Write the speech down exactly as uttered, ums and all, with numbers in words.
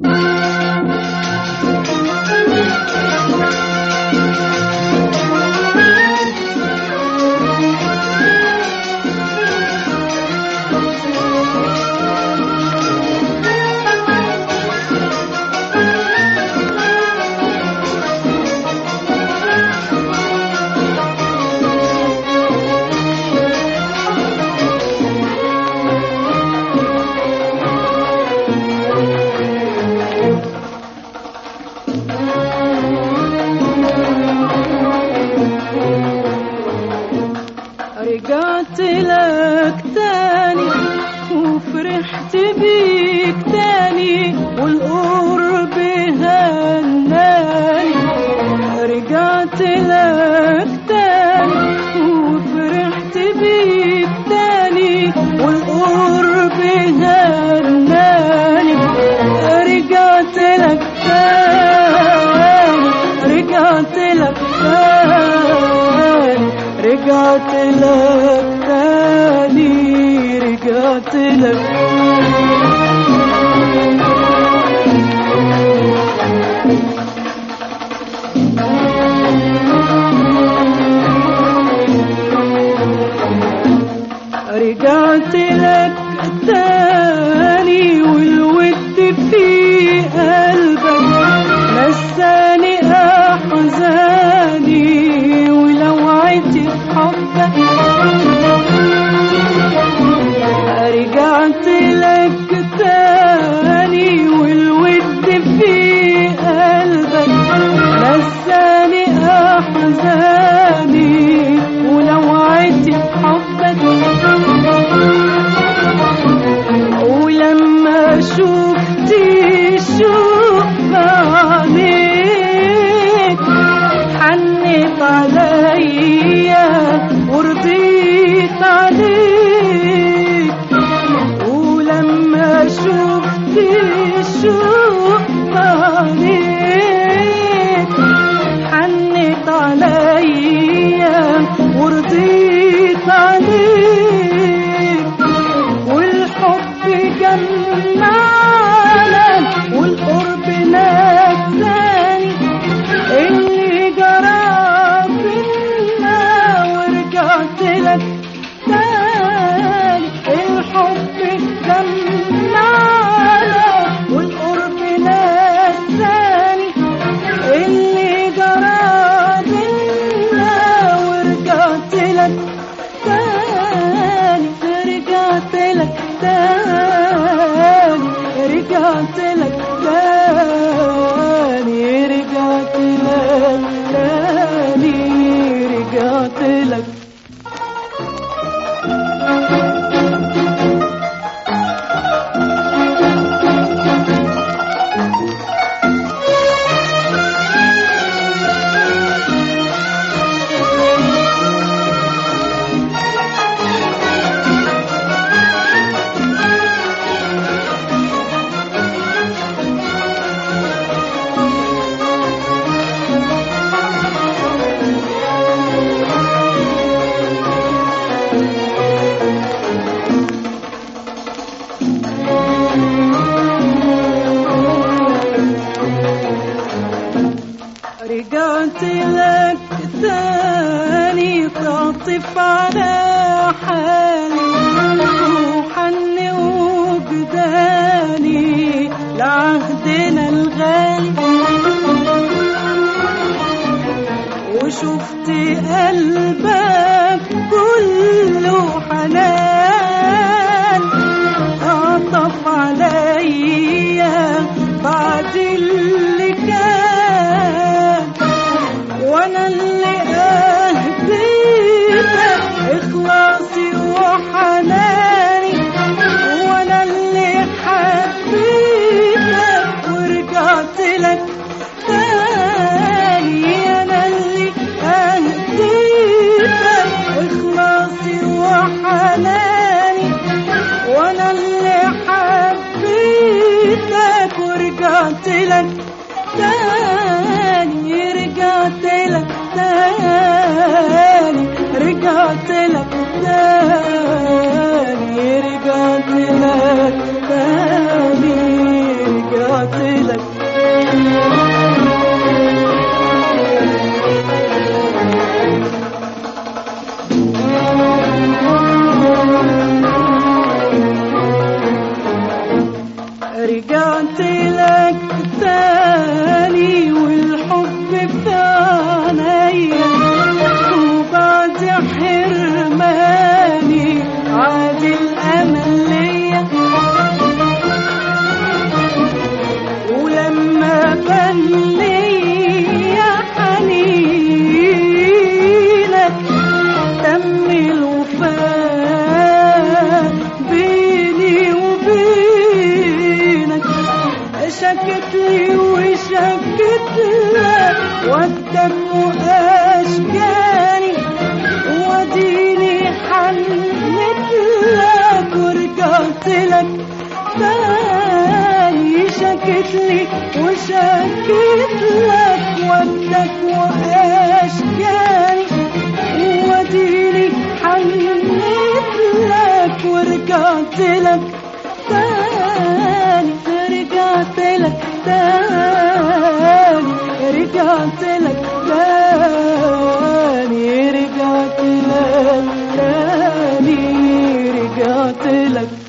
رجعت لك تاني وفرحت بيك تاني والقرب هناني. رجعت لك تاني وفرحت بيك تاني والقرب هناني. رجعت لك تاني رجعت لك تاني رجعت لك تاني رجعت لك. رجعت لك تاني والود في قلبك نساني أحزاني ولوعتي حبك. رجعت لك تاني والود في قلبك نساني أحزاني ولوعتي حبك. ولما شفتي شوف بعينيك حنيت عليا ورضيت عليك. ولما شفتي شوف بعينيك حنيت عليا ورضيت عليك. والحب جمعنا والقرب نساني اللي جرى بينا. ورجعت لك تاني الحب جمعنا والقرب نساني اللي جرى بينا. ورجعت لك تاني رجعت لك تاني رجعت لك تاني رجعت لك تاني رجعت لك. رجعت لك تاني تعطف على حالي وحن وجداني لعهدنا الغالي. وشفت قلبك كله حنان عطف عليا بعد اللي كان. وانا اللي اهديتك اخلاصي وحناني. وانا اللي حبيتك ورجعت لك تاني. انا اللي اهديتك اخلاصي وحناني. وانا اللي حبيتك ورجعت لك تاني رجعت لك تاني رجعت لك تاني رجعت لك تاني رجعت رجعت لك تاني والحب في عينيا، وبعد حرماني عاد الأمل ليا. ولما بان ليا حنينك تم الوفاء بيني وبينك. شكت لي وشكت لك ودك واشجاني، وديني حنت لك ورجعت لك تاني. شكت لي وشكت لك ودك واشجاني، وديني حنت لك ورجعت لك تاني. رجعت لك تاني رجعت لك تاني رجعت لك تاني رجعت لك